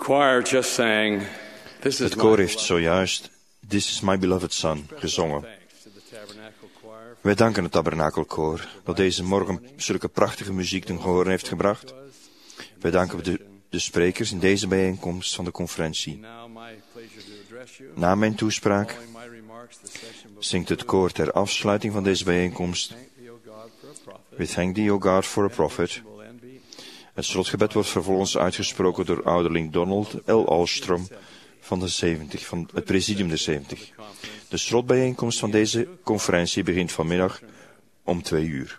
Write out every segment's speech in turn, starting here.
choir just sang, "This is Het my koor heeft beloved." zojuist This is my beloved son gezongen. Thanks to the Tabernacle Choir Wij danken het Tabernakelkoor dat deze morgen zulke prachtige muziek ten gehore heeft gebracht. Wij danken de sprekers in deze bijeenkomst van de conferentie. Now my pleasure to address you. Na mijn toespraak Following my remarks, the session will zingt het koor ter afsluiting van deze bijeenkomst thank thee, O God, for a prophet. We thank thee, O God, for a prophet. Will end be Het slotgebed wordt vervolgens uitgesproken door ouderling Donald L. Alstrom van het presidium der 70. De slotbijeenkomst van deze conferentie begint vanmiddag om 2:00.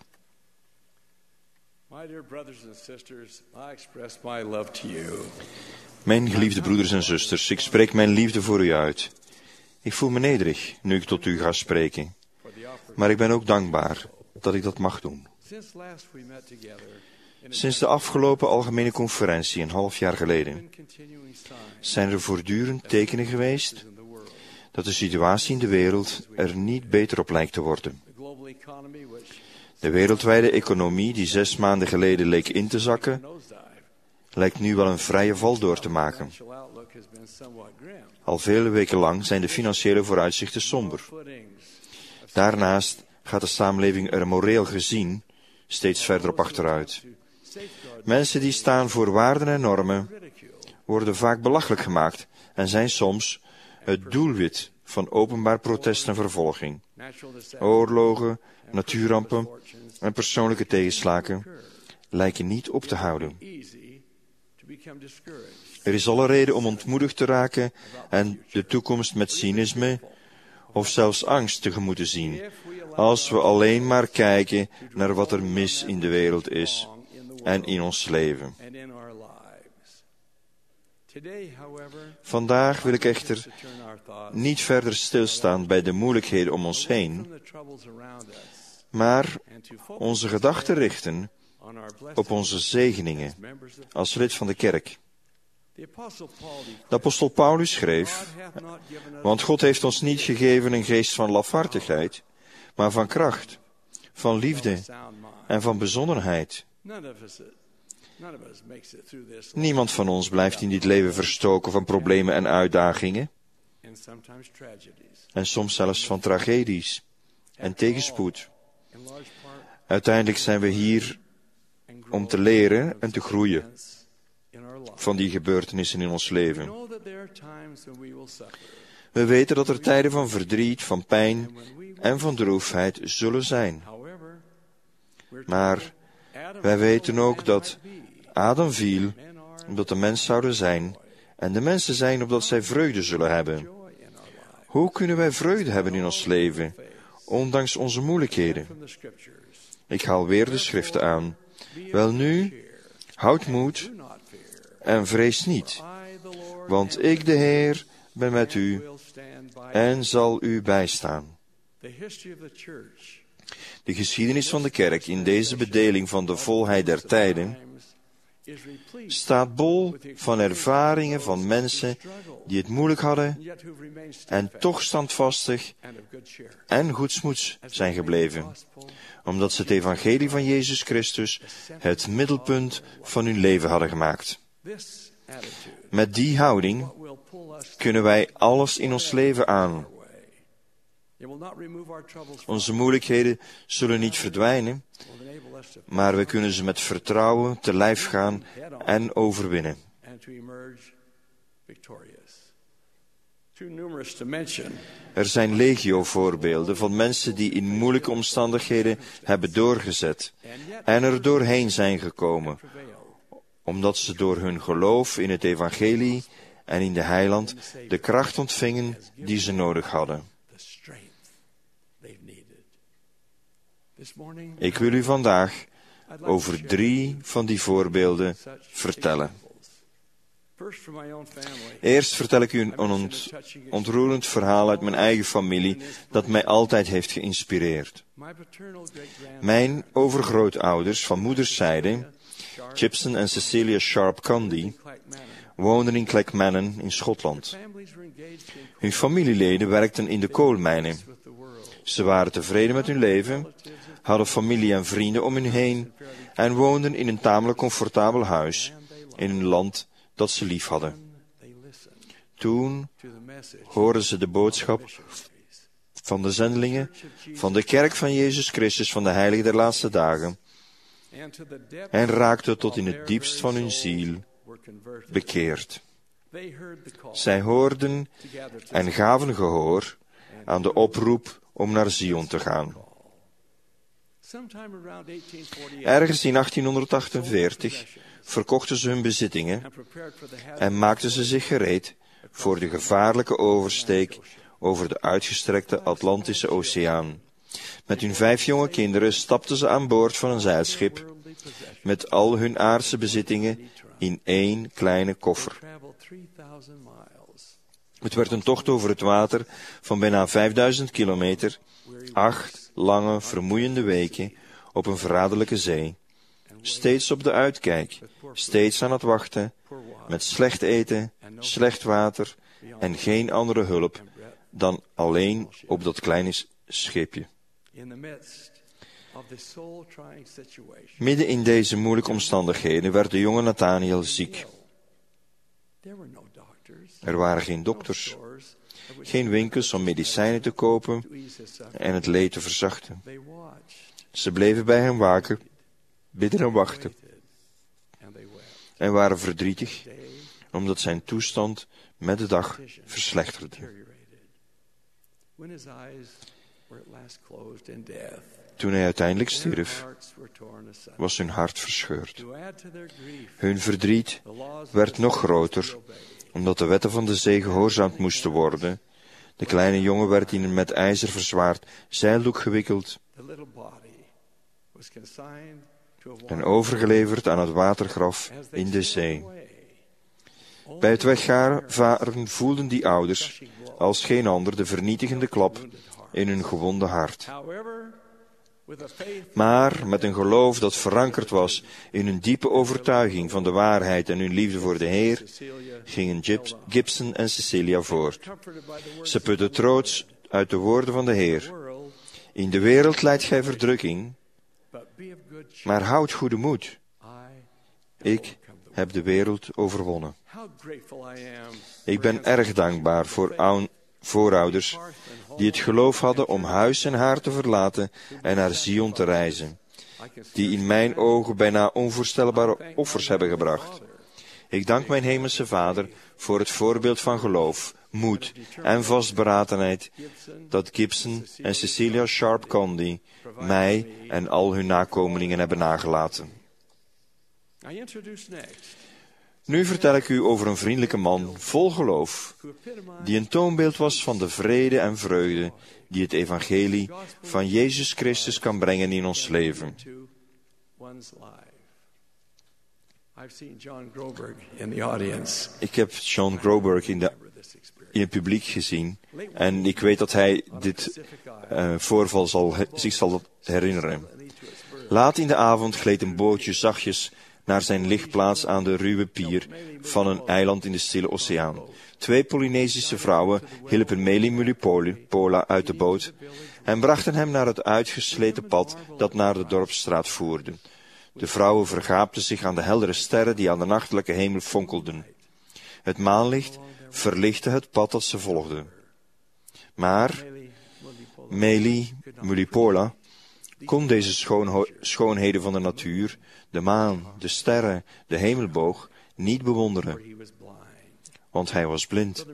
My dear brothers and sisters, I express my love to you. Mijn geliefde broeders en zusters, ik spreek mijn liefde voor u uit. Ik voel me nederig nu ik tot u ga spreken, For the offer. maar ik ben ook dankbaar dat ik dat mag doen. Since last we met together, in a Sinds de afgelopen algemene conferentie een half jaar geleden continuing signs zijn er voortdurend tekenen geweest in the world. dat de situatie in de wereld er niet beter op lijkt te worden. The global economy, which De wereldwijde economie die 6 maanden geleden leek in te zakken, nosedive, lijkt nu wel een vrije val door te maken. financial outlook has been somewhat grim. Al vele weken lang zijn de financiële vooruitzichten somber. Footings Daarnaast gaat de samenleving er moreel gezien steeds verder op achteruit. to safeguard Mensen die staan voor waarden en normen ridicule. worden vaak belachelijk gemaakt en zijn soms het doelwit van openbaar protest en vervolging. Natural disasters Oorlogen, natuurrampen fortunes en persoonlijke tegenslagen occur. lijken niet op te houden. Easy to become discouraged. Er is alle reden om ontmoedigd te raken en de toekomst met cynisme of zelfs angst tegemoet te zien, als we alleen maar kijken naar wat er mis in de wereld is Wrong in the world en in ons leven. and in our lives. Today, however, Vandaag wil ik echter to turn our thoughts niet verder stilstaan bij de moeilijkheden om ons heen, from the troubles around us maar and to focus onze gedachten richten on our blessed op onze zegeningen members of als lid van de kerk. the Apostle Paul declared, De apostel Paulus schreef, God hath not given us want God heeft ons niet gegeven een geest van lafhartigheid, maar van kracht, van liefde a sound mind. en van bezonnenheid. None of us makes it through this life, Niemand van ons blijft in dit leven verstoken van problemen en uitdagingen, and sometimes tragedies. en soms zelfs van tragedies en tegenspoed. In large part, Uiteindelijk zijn we hier and grow om te leren en te groeien events in our life. van die gebeurtenissen in ons We leven. know that there are times when we will suffer, We weten dat er tijden van verdriet, van pijn and when we will. en van droefheid zullen zijn. However, we're Maar told Adam wij weten fell, ook man dat might be. Adam viel Men are omdat de mens zouden zijn en de mensen zijn opdat zij vreugde zullen hebben. joy in our life. Hoe kunnen wij vreugde hebben in ons leven, ondanks onze moeilijkheden? From the scriptures. Ik haal weer de schriften aan. Welnu, houd moed Do not fear. en vrees niet, I, the Lord, want ik, de Heer, ben met u will stand by en zal u bijstaan. the history of the church. De geschiedenis van de kerk in deze bedeling van de volheid der tijden Is replete staat bol van ervaringen van mensen die het moeilijk hadden yet who remain en toch standvastig and of good cheer. en goedsmoeds zijn gebleven, omdat ze het evangelie van Jezus Christus het middelpunt van hun leven hadden gemaakt. This attitude Met die houding will pull us kunnen wij alles in ons leven aan. our way. It will not remove our troubles from Onze moeilijkheden zullen niet verdwijnen, us, will enable us to maar we kunnen ze met vertrouwen te lijf gaan en overwinnen. and to emerge victorious. Too numerous to mention. Er zijn legio voorbeelden van mensen die in moeilijke omstandigheden hebben doorgezet en er doorheen zijn gekomen, Prevail. omdat ze door hun geloof in het evangelie en in de heiland de kracht ontvingen die ze nodig hadden. The strength they've needed. This morning, Ik wil u vandaag I'd like to over share 3 van die voorbeelden such vertellen. examples. First from my own family. Eerst vertel ik u een ontroerend verhaal uit mijn eigen familie dat mij altijd heeft geïnspireerd. My paternal great-grandmother, Mijn overgrootouders van moederszijde, Gibson en Cecilia Sharp Condy, Clackmannan. woonden in Clackmannan in Schotland. Families were engaged in Hun familieleden werkten in de koolmijnen. with the world. Ze waren tevreden met hun leven, hadden familie en vrienden om hen heen en woonden in een tamelijk comfortabel huis in een land dat ze lief hadden. Toen hoorden ze de boodschap van de zendelingen, van de kerk van Jezus Christus, van de heilige der laatste dagen, en raakten tot in het diepst van hun ziel bekeerd. Zij hoorden en gaven gehoor aan de oproep om naar Zion te gaan. Ergens in 1848 verkochten ze hun bezittingen en maakten ze zich gereed voor de gevaarlijke oversteek over de uitgestrekte Atlantische Oceaan. Met hun 5 jonge kinderen stapten ze aan boord van een zeilschip met al hun aardse bezittingen in 1 kleine koffer. Het werd een tocht over het water van bijna 5000 kilometer, 8 lange, vermoeiende weken op een verraderlijke zee. Steeds op de uitkijk, steeds aan het wachten, met slecht eten, slecht water en geen andere hulp dan alleen op dat kleine scheepje. Midden in deze moeilijke omstandigheden werd de jonge Nathaniel ziek. Er waren geen dokters, geen winkels om medicijnen te kopen en het leed te verzachten. Ze bleven bij hem waken, bidden en wachten, en waren verdrietig, omdat zijn toestand met de dag verslechterde. Toen hij uiteindelijk stierf, was hun hart verscheurd. Hun verdriet werd nog groter, omdat de wetten van de zee gehoorzaamd moesten worden. De kleine jongen werd in een met ijzer verzwaard zeildoek gewikkeld en overgeleverd aan het watergraf in de zee. Bij het wegvaren voelden die ouders als geen ander de vernietigende klap in hun gewonde hart. Maar met een geloof dat verankerd was in hun diepe overtuiging van de waarheid en hun liefde voor de Heer, gingen Gibson en Cecilia voort. Ze putten troost uit de woorden van de Heer. In de wereld lijdt gij verdrukking, maar houd goede moed. Ik heb de wereld overwonnen. Ik ben erg dankbaar voor voorouders die het geloof hadden om huis en haar te verlaten en naar Zion te reizen, die in mijn ogen bijna onvoorstelbare offers hebben gebracht. Ik dank mijn hemelse Vader voor het voorbeeld van geloof, moed en vastberadenheid dat Gibson en Cecilia Sharp Condy mij en al hun nakomelingen hebben nagelaten. Nu vertel ik u over een vriendelijke man vol geloof, die een toonbeeld was van de vrede en vreugde die het evangelie van Jezus Christus kan brengen in ons leven. Ik heb John Groberg in het publiek gezien en ik weet dat hij dit voorval zich zal herinneren. Laat in de avond gleed een bootje zachtjes naar zijn ligplaats aan de ruwe pier van een eiland in de Stille Oceaan. 2 Polynesische vrouwen hielpen Meili Mulipola uit de boot en brachten hem naar het uitgesleten pad dat naar de dorpsstraat voerde. De vrouwen vergaapten zich aan de heldere sterren die aan de nachtelijke hemel fonkelden. Het maanlicht verlichtte het pad dat ze volgden. Maar Meili Mulipola kon deze schoonheden van de natuur, de maan, de sterren, de hemelboog, niet bewonderen, want hij was blind.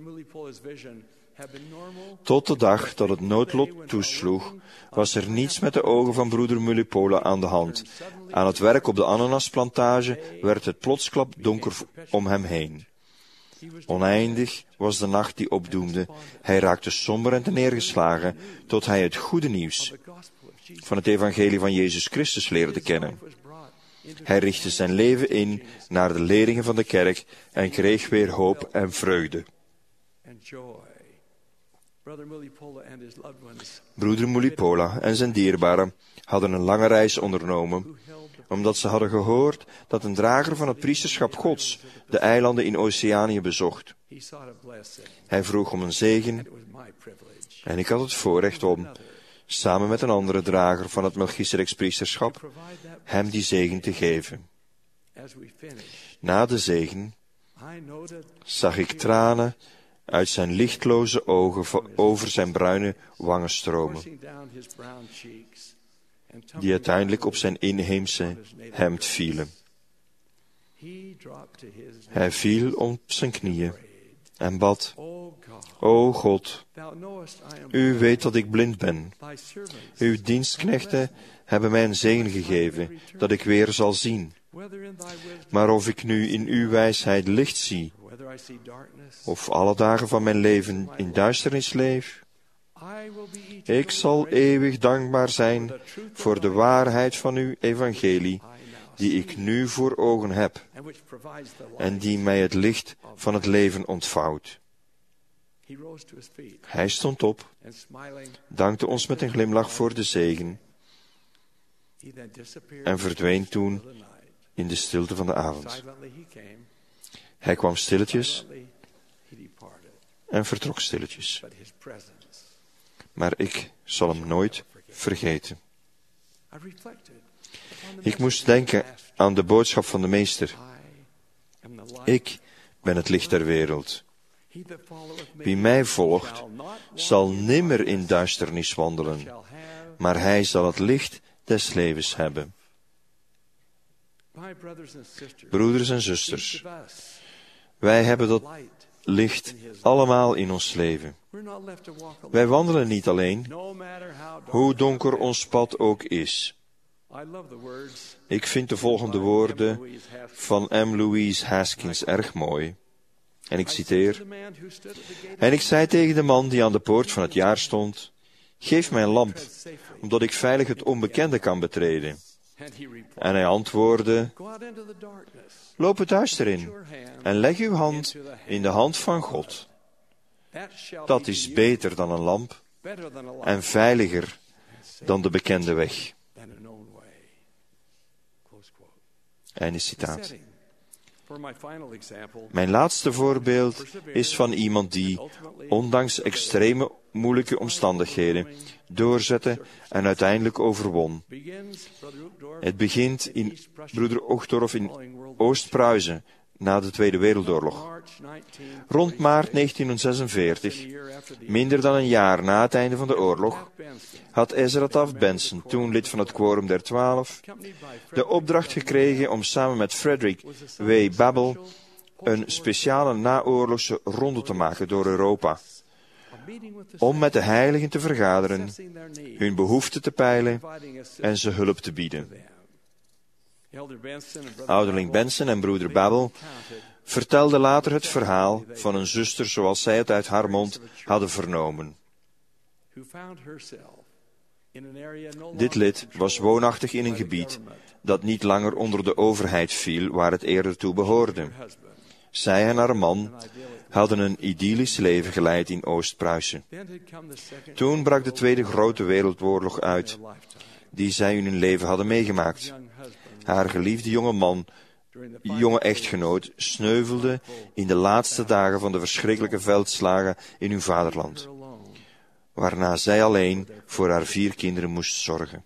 Tot de dag dat het noodlot toesloeg, was er niets met de ogen van broeder Mulipola aan de hand. Aan het werk op de ananasplantage werd het plotsklap donker om hem heen. Oneindig was de nacht die opdoemde. Hij raakte somber en neergeslagen, tot hij het goede nieuws van het evangelie van Jezus Christus leerde kennen. Hij richtte zijn leven in naar de leerlingen van de kerk en kreeg weer hoop en vreugde. Broeder Mulipola en zijn dierbaren hadden een lange reis ondernomen, omdat ze hadden gehoord dat een drager van het priesterschap Gods de eilanden in Oceanië bezocht. Hij vroeg om een zegen en ik had het voorrecht om, samen met een andere drager van het Melchisedeks priesterschap, hem die zegen te geven. Na de zegen zag ik tranen uit zijn lichtloze ogen over zijn bruine wangen stromen, die uiteindelijk op zijn inheemse hemd vielen. Hij viel op zijn knieën en bad: O God, u weet dat ik blind ben. Uw dienstknechten hebben mij een zegen gegeven, dat ik weer zal zien. Maar of ik nu in uw wijsheid licht zie, of alle dagen van mijn leven in duisternis leef, ik zal eeuwig dankbaar zijn voor de waarheid van uw evangelie, die ik nu voor ogen heb, en die mij het licht van het leven ontvouwt. Hij stond op, dankte ons met een glimlach voor de zegen, en verdween toen in de stilte van de avond. Hij kwam stilletjes en vertrok stilletjes. Maar ik zal hem nooit vergeten. Ik moest denken aan de boodschap van de Meester. Ik ben het licht der wereld. Wie mij volgt, zal nimmer in duisternis wandelen, maar hij zal het licht des levens hebben. Broeders en zusters, wij hebben dat licht allemaal in ons leven. Wij wandelen niet alleen, hoe donker ons pad ook is. Ik vind de volgende woorden van M. Louise Haskins erg mooi. En ik citeer: En ik zei tegen de man die aan de poort van het jaar stond: Geef mij een lamp, omdat ik veilig het onbekende kan betreden. En hij antwoordde: Loop het duister in en leg uw hand in de hand van God. Dat is beter dan een lamp en veiliger dan de bekende weg. Einde citaat. Mijn laatste voorbeeld is van iemand die, ondanks extreme moeilijke omstandigheden, doorzette en uiteindelijk overwon. Het begint in broeder Uchtdorf in Oost-Pruisen, na de Tweede Wereldoorlog. Rond maart 1946, minder dan een jaar na het einde van de oorlog, had Ezra Taft Benson, toen lid van het Quorum der 12, de opdracht gekregen om samen met Frederick W. Babel een speciale naoorlogse ronde te maken door Europa, om met de heiligen te vergaderen, hun behoeften te peilen en ze hulp te bieden. Ouderling Benson en broeder Babel vertelden later het verhaal van een zuster zoals zij het uit haar mond hadden vernomen. Dit lid was woonachtig in een gebied dat niet langer onder de overheid viel waar het eerder toe behoorde. Zij en haar man hadden een idyllisch leven geleid in Oost-Pruisen. Toen brak de Tweede Grote Wereldoorlog uit, die zij in hun leven hadden meegemaakt. Haar geliefde jonge echtgenoot sneuvelde in de laatste dagen van de verschrikkelijke veldslagen in hun vaderland, waarna zij alleen voor haar 4 kinderen moest zorgen.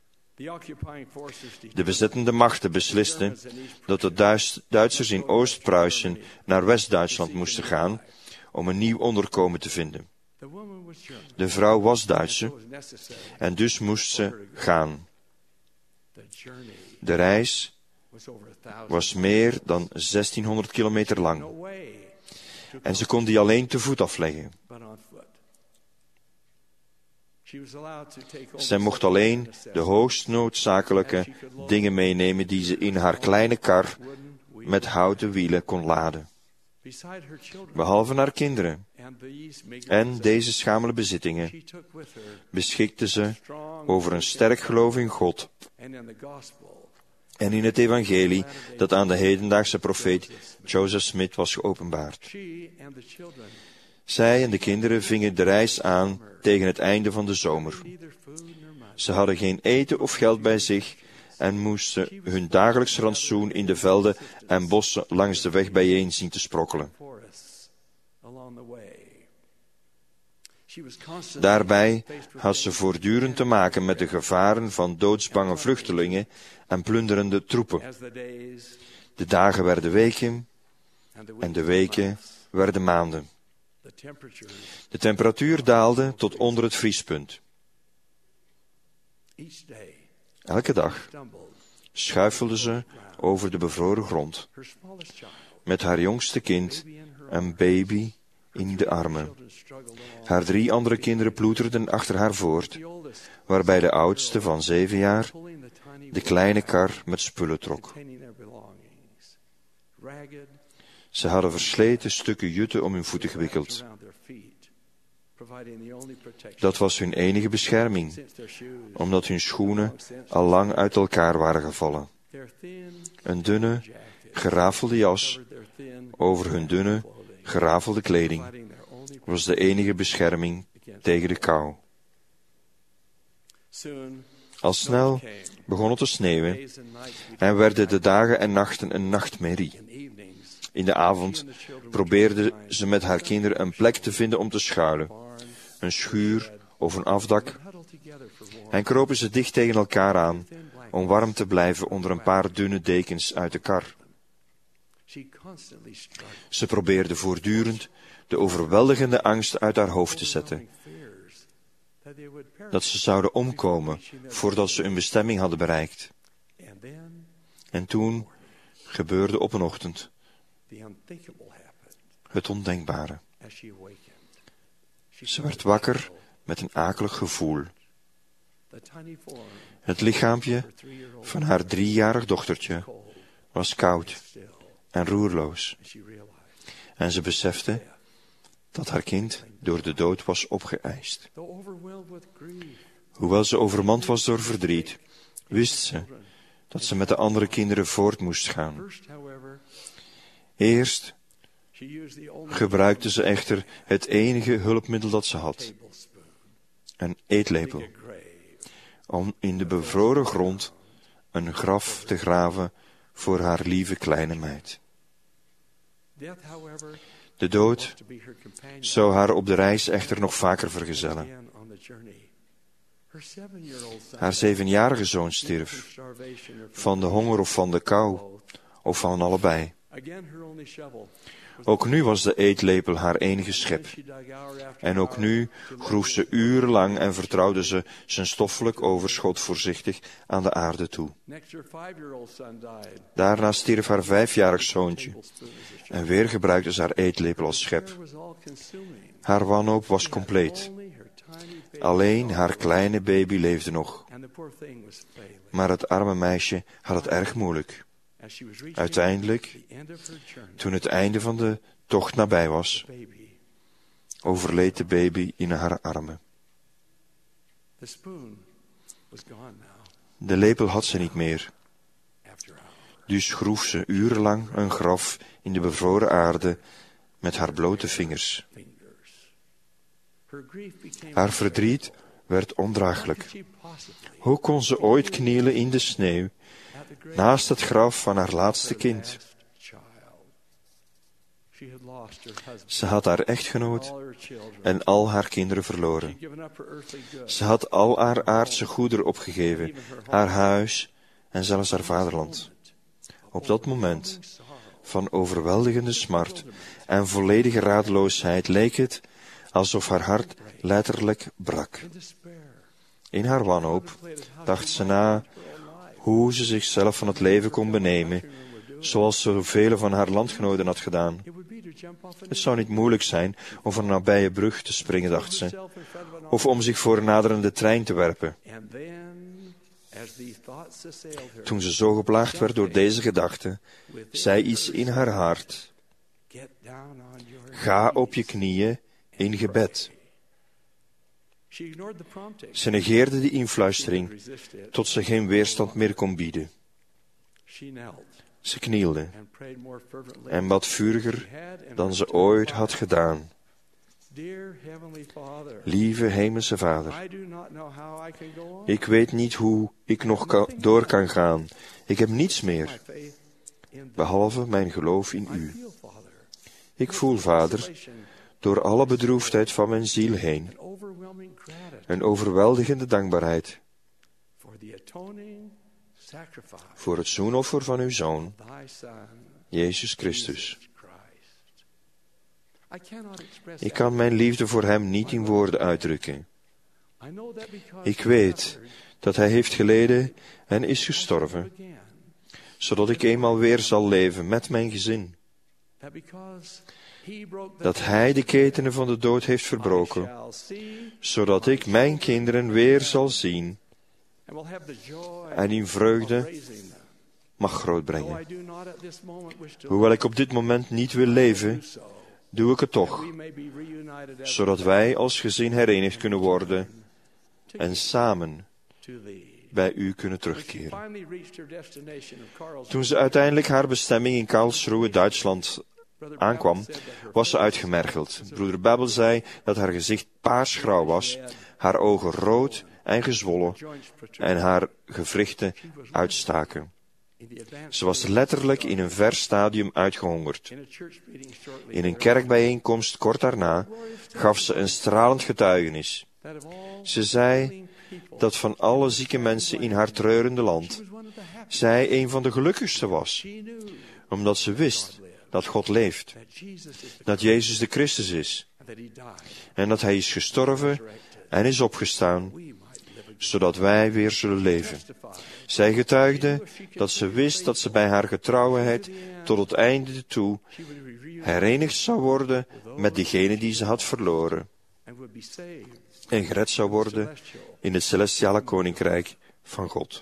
De bezettende machten beslisten dat de Duitsers in Oost-Pruisen naar West-Duitsland moesten gaan om een nieuw onderkomen te vinden. De vrouw was Duitse en dus moest ze gaan. De reis was meer dan 1600 kilometer lang en ze kon die alleen te voet afleggen. Zij mocht alleen de hoogst noodzakelijke dingen meenemen die ze in haar kleine kar met houten wielen kon laden. Behalve haar kinderen en deze schamele bezittingen beschikte ze over een sterk geloof in God en in het evangelie dat aan de hedendaagse profeet Joseph Smith was geopenbaard. Zij en de kinderen vingen de reis aan tegen het einde van de zomer. Ze hadden geen eten of geld bij zich en moesten hun dagelijks rantsoen in de velden en bossen langs de weg bijeen zien te sprokkelen. Daarbij had ze voortdurend te maken met de gevaren van doodsbange vluchtelingen en plunderende troepen. De dagen werden weken en de weken werden maanden. De temperatuur daalde tot onder het vriespunt. Elke dag schuifelde ze over de bevroren grond, met haar jongste kind, een baby, in de armen. Haar 3 andere kinderen ploeterden achter haar voort, waarbij de oudste van 7 jaar de kleine kar met spullen trok. Ze hadden versleten stukken jute om hun voeten gewikkeld. Dat was hun enige bescherming, omdat hun schoenen al lang uit elkaar waren gevallen. Een dunne, gerafelde jas over hun dunne, gerafelde kleding was de enige bescherming tegen de kou. Al snel begon het te sneeuwen en werden de dagen en nachten een nachtmerrie. In de avond probeerde ze met haar kinderen een plek te vinden om te schuilen, een schuur of een afdak, en kropen ze dicht tegen elkaar aan om warm te blijven onder een paar dunne dekens uit de kar. Ze probeerde voortdurend de overweldigende angst uit haar hoofd te zetten, dat ze zouden omkomen voordat ze hun bestemming hadden bereikt. En toen gebeurde op een ochtend het ondenkbare. Ze werd wakker met een akelig gevoel. Het lichaampje van haar 3-jarig dochtertje was koud en roerloos. En ze besefte dat haar kind door de dood was opgeëist. Hoewel ze overmand was door verdriet, wist ze dat ze met de andere kinderen voort moest gaan. Eerst gebruikte ze echter het enige hulpmiddel dat ze had, een eetlepel, om in de bevroren grond een graf te graven voor haar lieve kleine meid. De dood zou haar op de reis echter nog vaker vergezellen. Haar 7-jarige zoon stierf, van de honger of van de kou, of van allebei. Ook nu was de eetlepel haar enige schep. En ook nu groef ze urenlang en vertrouwde ze zijn stoffelijk overschot voorzichtig aan de aarde toe. Daarna stierf haar 5-jarig zoontje. En weer gebruikte ze haar eetlepel als schep. Haar wanhoop was compleet. Alleen haar kleine baby leefde nog. Maar het arme meisje had het erg moeilijk. Uiteindelijk, toen het einde van de tocht nabij was, overleed de baby in haar armen. De lepel had ze niet meer. Dus groef ze urenlang een graf in de bevroren aarde met haar blote vingers. Haar verdriet werd ondraaglijk. Hoe kon ze ooit knielen in de sneeuw naast het graf van haar laatste kind? Ze had haar echtgenoot en al haar kinderen verloren. Ze had al haar aardse goederen opgegeven, haar huis en zelfs haar vaderland. Op dat moment van overweldigende smart en volledige radeloosheid leek het alsof haar hart letterlijk brak. In haar wanhoop dacht ze na hoe ze zichzelf van het leven kon benemen, zoals zoveel van haar landgenoten had gedaan. Het zou niet moeilijk zijn om van een nabije brug te springen, dacht ze, of om zich voor een naderende trein te werpen. Toen ze zo geplaagd werd door deze gedachte, zei iets in haar hart: ga op je knieën in gebed. Ze negeerde die influistering tot ze geen weerstand meer kon bieden. Ze knielde en bad vuriger dan ze ooit had gedaan. Lieve Hemelse Vader, ik weet niet hoe ik nog door kan gaan. Ik heb niets meer, behalve mijn geloof in U. Ik voel, Vader, door alle bedroefdheid van mijn ziel heen, een overweldigende dankbaarheid voor het zoenoffer van Uw Zoon, Jezus Christus. Ik kan mijn liefde voor hem niet in woorden uitdrukken. Ik weet dat hij heeft geleden en is gestorven, zodat ik eenmaal weer zal leven met mijn gezin. Dat hij de ketenen van de dood heeft verbroken, zodat ik mijn kinderen weer zal zien en in vreugde mag grootbrengen. Hoewel ik op dit moment niet wil leven, doe ik het toch, zodat wij als gezin herenigd kunnen worden en samen bij u kunnen terugkeren. Toen ze uiteindelijk haar bestemming in Karlsruhe, Duitsland, aankwam, was ze uitgemergeld. Broeder Babbel zei dat haar gezicht paarsgrauw was, haar ogen rood en gezwollen en haar gewrichten uitstaken. Ze was letterlijk in een ver stadium uitgehongerd. In een kerkbijeenkomst kort daarna gaf ze een stralend getuigenis. Ze zei dat van alle zieke mensen in haar treurende land, zij een van de gelukkigste was, omdat ze wist dat God leeft, dat Jezus de Christus is, en dat Hij is gestorven en is opgestaan, zodat wij weer zullen leven. Zij getuigde dat ze wist dat ze bij haar getrouwheid tot het einde toe herenigd zou worden met diegene die ze had verloren en gered zou worden in het celestiale koninkrijk van God.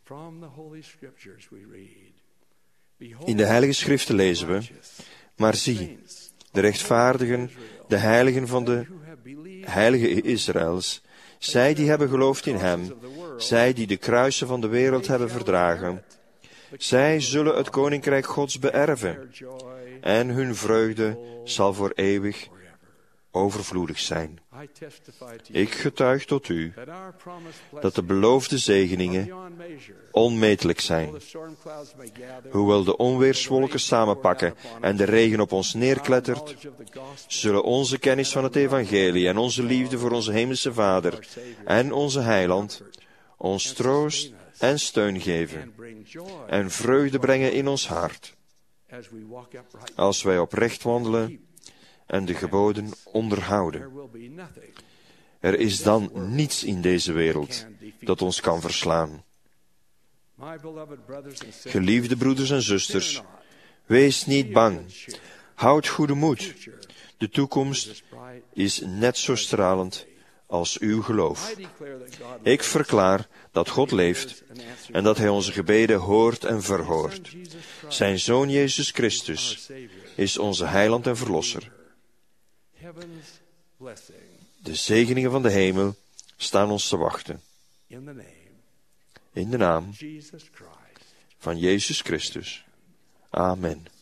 In de Heilige Schriften lezen we: maar zie, de rechtvaardigen, de heiligen van de heilige Israëls, zij die hebben geloofd in hem, zij die de kruisen van de wereld hebben verdragen, zij zullen het koninkrijk Gods beërven, en hun vreugde zal voor eeuwig overvloedig zijn. Ik getuig tot u dat de beloofde zegeningen onmetelijk zijn. Hoewel de onweerswolken samenpakken en de regen op ons neerklettert, zullen onze kennis van het evangelie en onze liefde voor onze hemelse Vader en onze Heiland ons troost en steun geven en vreugde brengen in ons hart, als wij oprecht wandelen en de geboden onderhouden. Er is dan niets in deze wereld dat ons kan verslaan. Geliefde broeders en zusters, wees niet bang. Houd goede moed. De toekomst is net zo stralend als uw geloof. Ik verklaar dat God leeft en dat Hij onze gebeden hoort en verhoort. Zijn Zoon Jezus Christus is onze Heiland en Verlosser. De zegeningen van de hemel staan ons te wachten. In de naam van Jezus Christus. Amen.